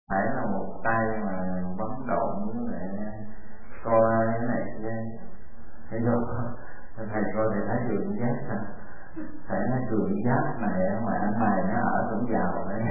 phải là một tay mà bấm độn với lại coi cái này kia, thấy không? Thầy coi thì thấy trường giác sao? Phải nói trường giác này mà anh mày nó ở cũng giàu đấy.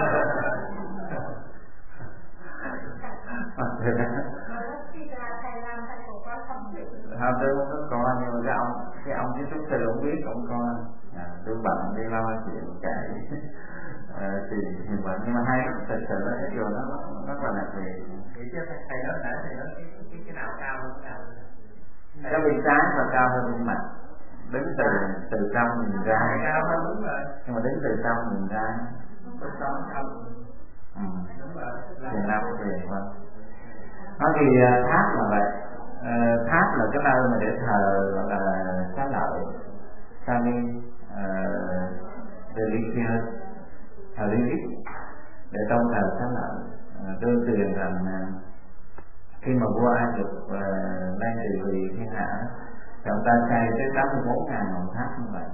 Không, tôi không có coi, nhưng mà cái ông kiến trúc sư không biết, ông coi. Tôi bận đi lo chuyện chạy. Thì vậy, nhưng mà hay thật sự là cái điều đó nó rất là đặc biệt. Thì chứ thầy nói nãy thầy nói cái nào cao hơn cái nào? Cái bên trái và cao hơn bên mặt. Đứng từ trong nhìn ra. Cao hơn đúng rồi. Nhưng mà đứng từ trong nhìn ra. Từ trong không. Đúng rồi. Thì năm thì vâng. Nói thì tháp là vậy. Tháp là cái nơi mà để thờ gọi là xá lợi, Sami, religious, religious, để tôn thờ xá lợi. Tương truyền rằng khi mà vua Ai Cập đang trị vì thiên hạ, thì ông ta xây tới 84.000 ngọn tháp như vậy.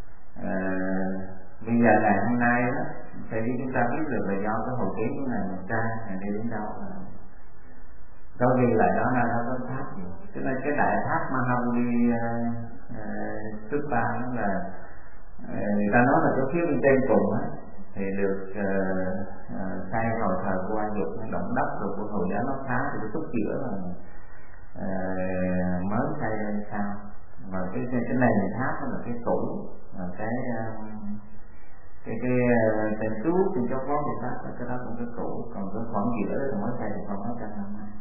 Bây giờ ngày hôm nay đó, thì chúng ta biết được là do cái hồi ký của ngài Ngài đi đến đâu. Có ghi lại đó là nó có tháp gì. Cho nên cái đại tháp Mahavali Stupa đó là người ta nói là cái phía bên trên cùng á, thì được xây hồi thời của Ai Cập, động đất rồi của Hồi giáo nó phá, thì cái khúc giữa là mới xây lên sao. Và cái nền tháp là cái cũ, và cái tên trước trên chót vót thì tháp cái đó cũng cái cũ, còn cái khoảng giữa thì mới xây được khoảng mấy trăm năm nay.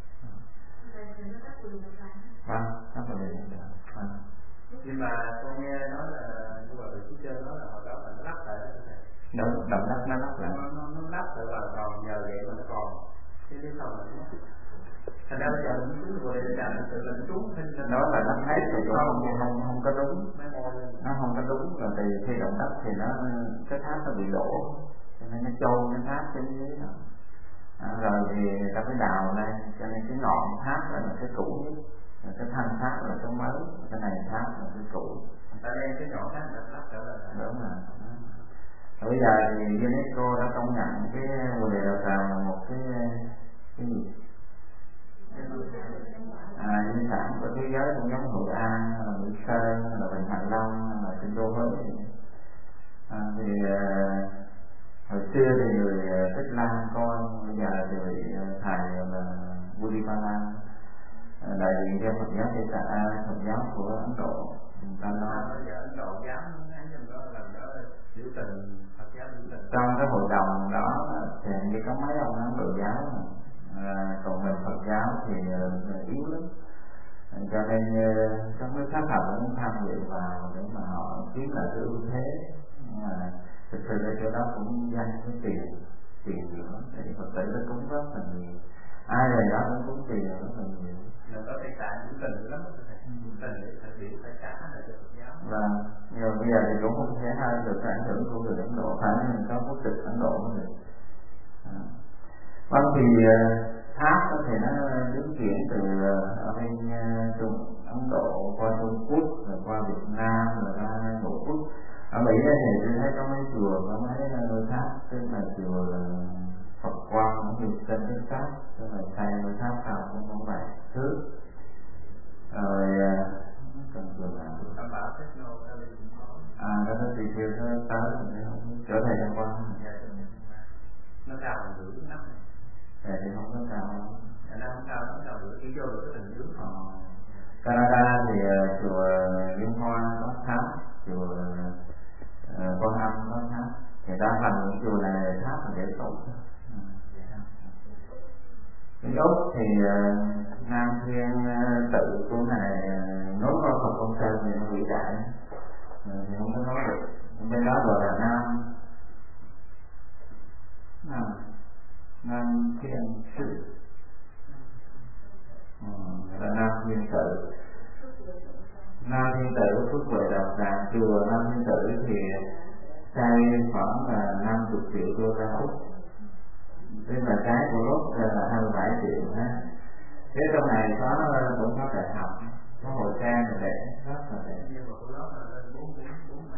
Vâng, rất là được. Vâng. Nhưng mà con nghe nói là như vậy phía trên nói là họ đó phải lắp lại đó. Đúng, động đất nó lắp lại. Nó lắp lại và còn nhờ vậy mà nó còn. Thế sau là nó thành ra bây giờ nó xuống rồi để làm tự là nó trúng. Đó là nó hết rồi, không có đúng. Nó không có đúng, là vì khi động đất thì nó cái tháp nó bị đổ, cho nên nó trôi cái tháp trên dưới đó. Rồi thì người ta phải đào lên, cho nên cái ngọn tháp là cái cũ nhất, cái thân tháp là cái mới, cái này tháp là cái cũ. Tại đây cái ngọn tháp là tháp trở lại. Đúng rồi. Bây giờ thì UNESCO đã công nhận cái Bồ Đề Đào Tràng là một cái gì? Di sản của thế giới, cũng giống Hội An, là Mỹ Sơn, là Vịnh Hạ Long, là Kinh Đô Huế. Thì hồi xưa thì người Thích Lan coi, bây giờ thì bị thầy là Buddhipala, đại diện cho Phật giáo Tây Tạng, Phật giáo của Ấn Độ. Ta nói bây giờ Ấn Độ dám nói trong đó làm đó biểu tình Phật giáo biểu tình. Trong cái hội đồng đó thì như có mấy ông Ấn Độ giáo, còn mình Phật giáo thì yếu lắm. Cho nên các nước khác họ cũng tham dự vào để mà họ chiếm lại cái ưu thế. Mà thực sự là chỗ đó cũng danh cái tiền nhiều lắm, tại vì Phật tử nó cúng rất là nhiều, ai rồi đó cũng cúng tiền rất là nhiều. Là có Tây Tạng cũng tình lắm, cũng tình để thực hiện phải trả lại cho Phật giáo. Vâng, nhưng mà bây giờ thì cũng không thể hơn được cái ảnh hưởng của người Ấn Độ, phải mình có quốc tịch Ấn Độ mới được. Vâng, thì tháp thì nó đứng chuyển từ ở bên Ấn Độ qua Trung Quốc, rồi qua Việt Nam, rồi ra Bộ Quốc. Ở Mỹ thì tôi thấy có mấy chùa, có mấy ngôi tháp, tức là chùa Phật Quang, cũng như trên cái tháp, tức là xây ngôi tháp cao cũng không phải thước. Rồi cần chùa nào? Đó nó tùy theo tới trở thành tham quan. Nó cao hơn nửa nắp này. Thì không có cao lắm. Nó không cao, nó cao nửa, chỉ vô được cái tầng dưới. Canada thì chùa Liên Hoa có tháp, chùa Quan Âm có tháp. Thì đa phần những chùa này tháp là để tụng. Cái Úc thì Nam Thiên tự của này nối qua Phật Công Sơn thì nó vĩ đại, thì không có nói được. Bên đó gọi là Nam Thiên Tự, là Nam Thiên Tự. Nam Thiên Tự Phước Huệ Đạo Tràng, chùa Nam Thiên Tự thì xây khoảng là 50 triệu đô la Úc, tức là cái của Úc là 27 triệu ha. Thế trong này cũng có đại học, có hồ trang để rất là đẹp.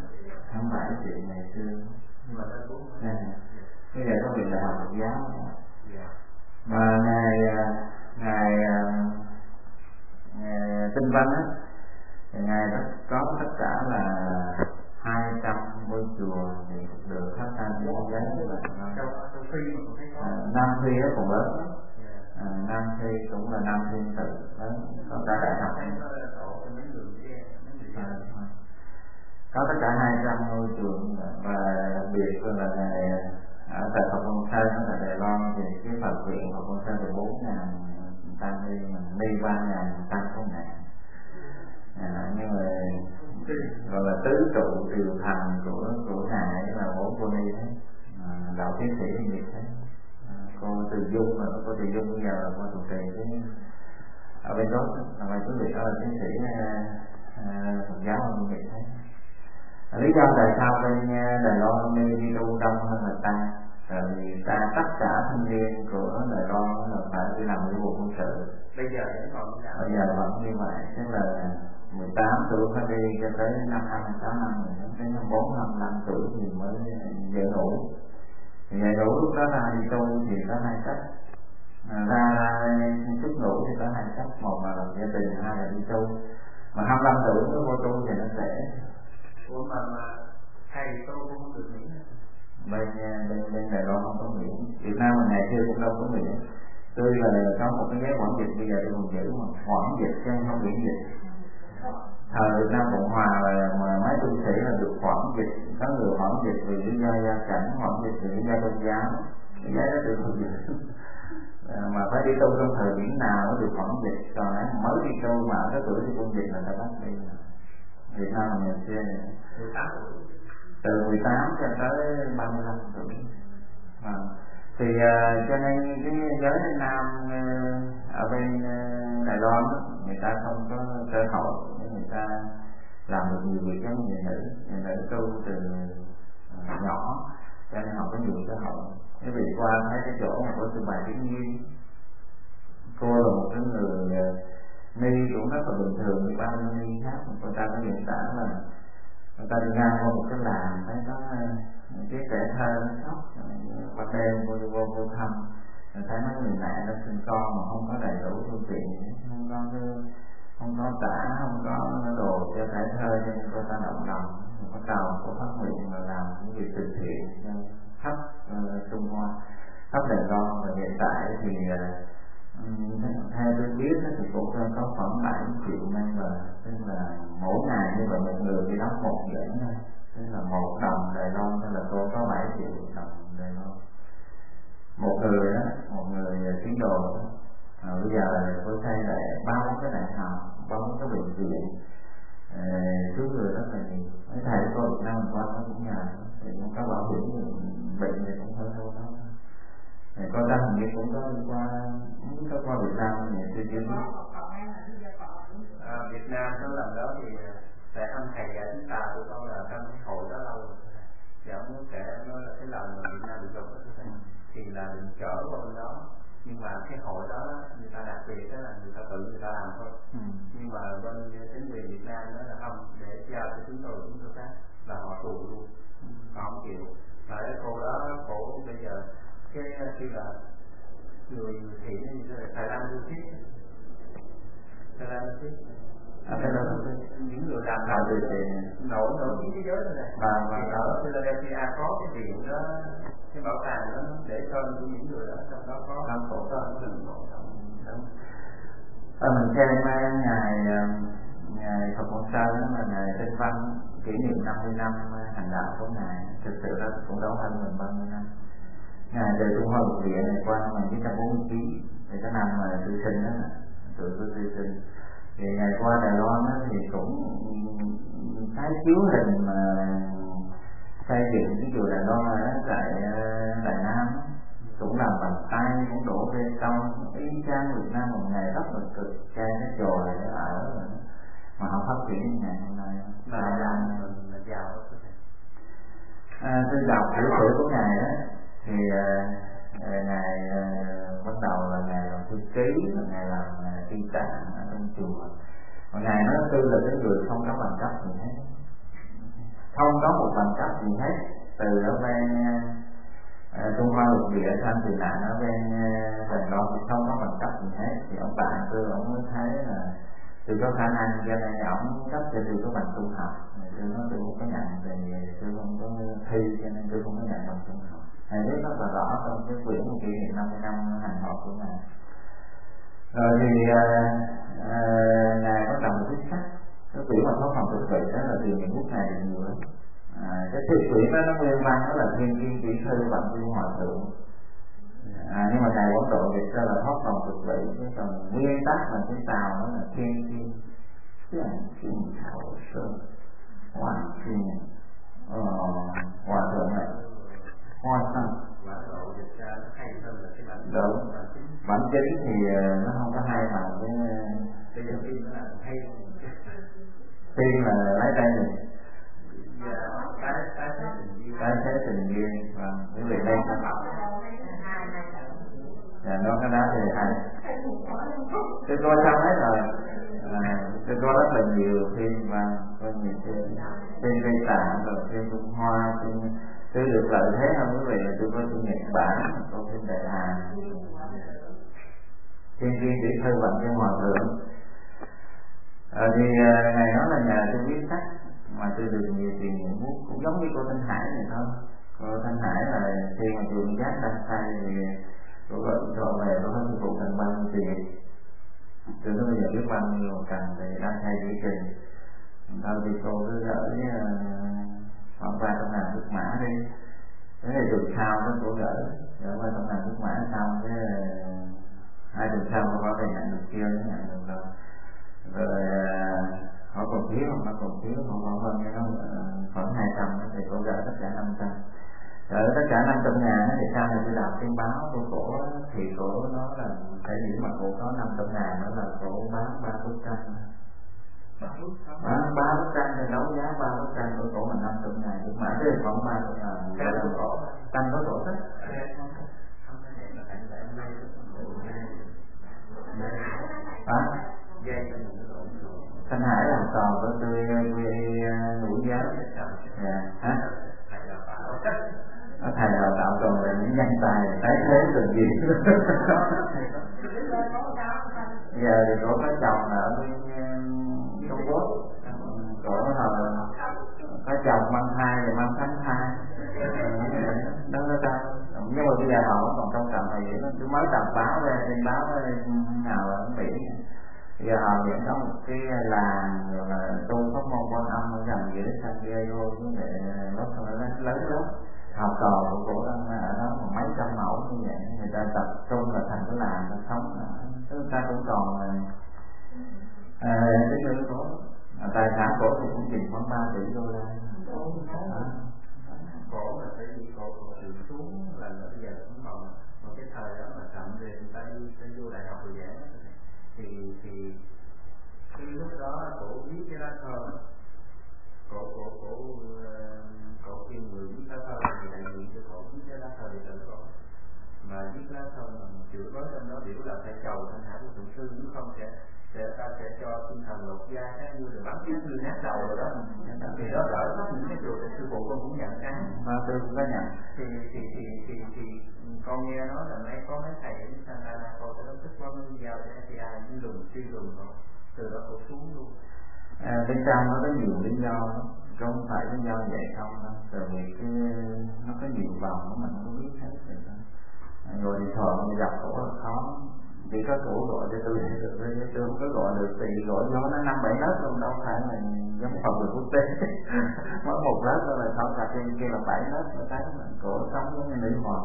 27 triệu ngày xưa. Bây giờ có viện đại học Phật giáo, Mà ngài Tinh Văn á, thì ngài có tất cả là 200 ngôi chùa thì được khắp nam thế giới như vậy. Nam Phi nó còn lớn lắm. Nam Phi cũng là Nam Thiên Tự lớn, có cả đại học có tất cả 200 ngôi chùa. Và đặc biệt là ngài ở tại Phật Môn Sơn ở Đài Loan thì cái Phật viện Phật Môn Sơn thì 4.000 tăng đi, mình đi 3.000 tăng không ngàn. Nhưng mà gọi là tứ trụ triều thành của ngài là 4 cô ni đấy, đạo tiến sĩ thì nghiệp đấy. Cô Từ Dung, mà cô Từ Dung bây giờ là cô trụ trì đấy, ở bên đó là mấy quý vị đó là tiến sĩ Phật giáo ở nghiệp đấy. Lý do tại sao bên Đài Loan đi tu đông hơn người ta, vì ta tất cả thanh niên của Đài Loan là phải đi làm nghĩa vụ quân sự. Bây giờ vẫn như vậy, tức là 18 tuổi phải đi cho tới năm 26 năm, đến năm 4-25 tuổi thì mới dạy đủ. Thì dạy đủ lúc đó ra đi tu thì có 2 cách, ra xuất ngũ thì có 2 cách, một là lập gia đình, 2 là đi tu. Mà 25 tuổi mới vô tu thì nó sẽ. Ủa mà thầy tu cũng không được miễn. Bên Đài Loan không có miễn. Việt Nam mà ngày xưa cũng đâu có miễn. Tôi là có một cái giấy quản dịch, bây giờ tôi còn giữ mà quản dịch chứ không miễn dịch. Thời Việt Nam Cộng Hòa mà mấy tu sĩ là được quản dịch, có người quản dịch vì lý do gia cảnh, quản dịch vì lý do tôn giáo, cái giấy đó được quản dịch. Mà phải đi tu trong thời điểm nào mới được quản dịch, còn mới đi tu mà ở cái tuổi đi quân dịch là ta bắt đi. Việt Nam là ngày xưa này, từ 18 cho tới 35 tuổi. Thì cho nên cái giới nam ở bên Đài Loan đó, người ta không có cơ hội để người ta làm được nhiều việc giống người nữ tu từ nhỏ, cho nên họ có nhiều cơ hội. Quý vị qua thấy cái chỗ mà có sư bà Tiếng Nhiên, cô là một cái người ni cũng rất là bình thường như bao nhiêu ni khác. Người ta có diễn tả là người ta đi ngang qua một cái làng thấy có cái trẻ thơ nó khóc, qua đêm vô thăm, người thấy mấy người mẹ đã sinh con mà không có đầy đủ phương tiện, không có tả, không có đồ cho trẻ thơ, cho nên cô ta động lòng, bắt đầu cô phát nguyện là làm những việc từ thiện khắp Trung Hoa, khắp Đài Loan. Và hiện tại thì theo tôi biết thì cũng có khoảng 7 triệu member, tức là mỗi ngày như vậy một người thì đóng 1 dẫn thôi, tức là 1 đồng Đài Loan, tức là cô có 7 triệu đồng Đài Loan một người đó, một người tín đồ đó. Bây giờ tôi thấy là 3 cái đại học, 3 cái bệnh viện, cứu người rất là nhiều. Mấy thầy có Việt Nam qua nó cũng nhờ, thì không có bảo hiểm bệnh thì cũng hơi đâu đó. Con ta hình như cũng có qua Việt Nam thì tôi chưa biết. Việt Nam cái lần đó thì tại ông thầy dạy chúng ta tụi con là trong cái hội đó lâu rồi. Thì ông muốn kể nói là cái lần mà Việt Nam bị lục thì là định trở qua bên đó, nhưng mà cái hội đó người ta đặc biệt đó là người ta tự người ta làm thôi. Nhưng mà bên chính quyền Việt Nam đó là không, để giao cho chúng tôi khác là họ tù luôn, họ không chịu. Mà cái cô đó cổ bây giờ cái khi là người thị như thế là Thái Lan lưu thiết, những người làm nổi tiếng thế giới này. Và ở Philadelphia có cái viện đó, cái bảo tàng đó để cho những người đó, trong đó có cổ tên của mình. Mình xem ngày Phật Môn Sơn đó là ngày Tinh Văn kỷ niệm 50 năm hành đạo của ngài, thực sự là cũng đâu hơn mình 30 năm. Ngài từ Trung Hoa Lục Địa này qua năm 1949 thì cái năm mà tôi sinh đó, tôi sinh thì ngày qua Đài Loan đó, thì cũng thấy chiếu hình mà xây dựng cái chùa Đài Loan ở tại Đài Nam cũng làm bằng tay, cũng đổ bê tông, y chang Việt Nam một ngày rất là cực, cây nó chồi để ở mà không phát triển như ngày hôm nay. Là giàu đó. Tôi đọc tiểu sử của ngài đó thì ngài bắt đầu là ngài làm thư ký, là ngài làm tri tạng ở trong chùa. Và ngài nói tôi là cái người không có bằng cấp gì hết, không có một bằng cấp gì hết, từ ở bên Trung Hoa Lục Địa sang tị nạn ở bên Đài Loan Tôi có khả năng cho nên ổng cấp cho tôi có bằng trung học, tôi nói tôi không có nhận thì tôi không có thi cho nên tôi không có nhận bằng trung học. Thầy biết rất là rõ trong cái quyển kỷ niệm 50 năm hành họp của ngài. Rồi thì ngài có đồng viết sách, cái quyển mà thoát phòng thực vị đó là từ những bút này được nhiều lắm. Cái quyển đó nó nguyên văn đó là Thiên Kiên Chỉ Thư Bằng Viên Hòa Thượng. Nhưng mà ngài Quảng Độ dịch ra là thoát phòng thực vị, cái còn nguyên tắc là cái tàu đó là Thiên Kiên Thiên Thảo Sơn Hoàng Thiên Hòa Thượng này Hoa Sơn. Đúng. Bản chính thì nó không có hay mà tiên là lấy đây này cái thế tình duyên và cái việc đây nó cái đó thì hay. Tôi coi xong hết rồi. Tôi có rất là nhiều phim và có nhiều phim Tây Tạng rồi phim Trung Hoa, tôi được lợi thế hơn quý vị là tôi có phim Nhật Bản, có phim Đại Hàn, Thiên Kiên Chỉ Thư Bằng Viên Hòa Thượng. Thì ngày đó là nhà tôi viết sách mà tôi được nhiều tiền nhiều bút, cũng giống như cô Thanh Hải này thôi. Cô Thanh Hải là khi mà trường giác đăng sai thì cô gọi về cô có phục vụ thành bao nhiêu tiền. Tôi nói bây giờ biết bao nhiêu cần thì đăng sai chỉ trình. Thôi thì cô cứ gửi khoảng 300.000 bức mã đi. Thế thì tuần sau đó cô gửi 300.000 bức mã xong cái 2 tuần sau cô có thể nhận được kia nó nhận được rồi. Rồi họ còn thiếu không? Họ còn thiếu không? Họ hơn cái đó khoảng 200 thì cô gửi tất cả 500. Rồi tất cả 500.000 thì sau này tôi đọc trên báo của cổ thì cổ nói là cái gì mà cổ có 500.000 đó là cổ bán 3 bức tranh. Bán 3 bức tranh thì đấu giá 3 bức tranh của cổ là 500.000 bức mã, thế khoảng 300.000. Tranh có cổ thích. Thanh Hải làm trò của tôi ngũ giáo. Thầy đào tạo còn là những nhân tài tái thế từng gì. Giờ thì cổ có chồng ở bên Trung Quốc, cổ có chồng mang thai rồi mang thánh thai. Đó là sao? Nhưng mà bây giờ họ vẫn còn trong trọng này, tôi mới đọc báo ra trên báo nào ở Mỹ. Bây giờ họ vẫn có một cái làng rồi là tu pháp môn Quan Âm ở gần giữa San Diego với lại Los Angeles lớn lắm. Học trò của cổ đang ở đó mấy trăm mẫu như vậy, người ta tập trung là thành cái làng nó sống, người ta cũng còn cái thứ cổ tài sản cổ thì cũng chừng khoảng 3 tỷ đô la. Cổ là tại vì cổ tự xuống là bây giờ cũng còn một cái thời đó mà chậm về người ta đi vô đại học rồi giảng thì cái lúc đó cổ viết cái lá thơ, cổ kêu người viết lá thơ thì đại diện cho cổ viết cái lá thơ để tự cổ mà viết lá thơ mà chữ nói trong đó biểu là phải cầu Thanh Hải của Thượng Sư, nếu không ta sẽ cho tinh thần lột da các như là bắn tiếng thư nát đầu rồi đó. Thì đó đỡ có những cái chùa sư phụ con cũng nhận cái mà tôi cũng có nhận. Thì con nghe nói là có mấy thầy ở Santa Ana con có thức quá mới giao cho FPI những lùng truy lùng rồi từ đó cổ xuống luôn. Bên trong nó có nhiều lý do, không phải lý do vậy không đâu. Tại vì cái nó có nhiều vòng mình không biết hết rồi thì thờ mình gặp cổ là khó. Chỉ có cổ gọi cho tôi được, tôi không có gọi được thì gọi cho nó 5-7 lớp luôn, đâu phải là giống phòng người quốc tế. Mỗi một lớp đó là 6 cặp trên kia là 7 lớp, nó thấy là cổ sống giống như nữ hoàng.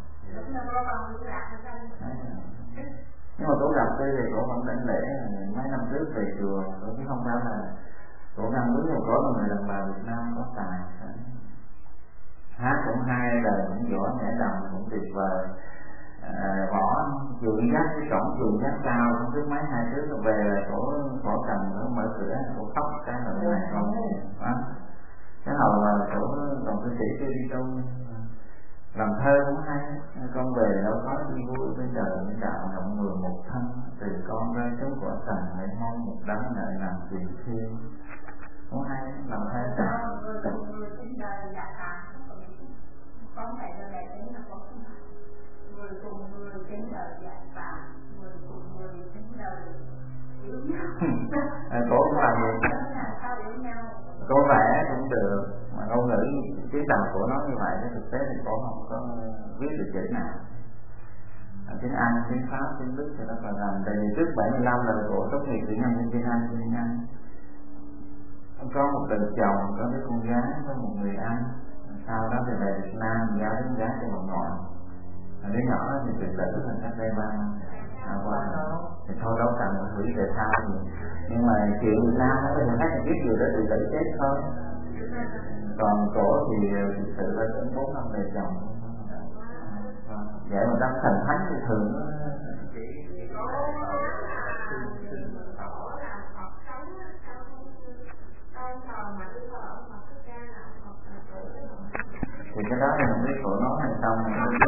Nhưng mà cổ gặp tôi thì cổ vẫn đánh lễ mấy năm trước về chùa, chứ không phải là cổ năm đúng là có người đồng bào Việt Nam có tài, hát cũng hay, đời cũng giỏi, nhảy đồng cũng tuyệt vời. Bỏ chuồng gác cái cổng chuồng gác cao cũng cứ mấy hai thứ rồi về là cổ cầm nó mở cửa, cổ khóc cái là cái này không đó. Cái hồi mà cổ còn cư sĩ tôi đi tu làm thơ cũng hay, con về đâu có đi vui bây giờ những đạo động người một thân, từ con ra xuống quả trần hãy mong một đấng ngợi làm chuyện thiên cũng hay, làm thơ con thầy là đại tính là có người cùng người trên đời giải phạt, người cùng người trên đời hiểu nhau. Cổ cũng làm gì? Cổ vẽ cũng được, mà ngôn ngữ tiếng Tàu cổ nói như vậy, thực tế thì cổ không có viết được chữ nào. Tiếng Anh, tiếng Pháp, tiếng Đức thì nó còn làm. Tại vì trước 75 là cổ tốt nghiệp tiếng Anh, tiếng Anh. Có một đời chồng, có cái con gái, có một người anh. Sau đó thì về Việt Nam giáo đến gái cho bà ngoại. Đứa nhỏ thì tuyệt tự thành cách đây 3 năm. Thì thôi đâu cần phải hủy tại sao gì. Nhưng mà chuyện Việt Nam nó thì khác biết gì đó tự tử chết thôi. Còn cổ thì thực sự là đến 4 năm về chồng. Vậy mà đang thành thánh thì thường thì cái đó là không biết cổ nói hay không.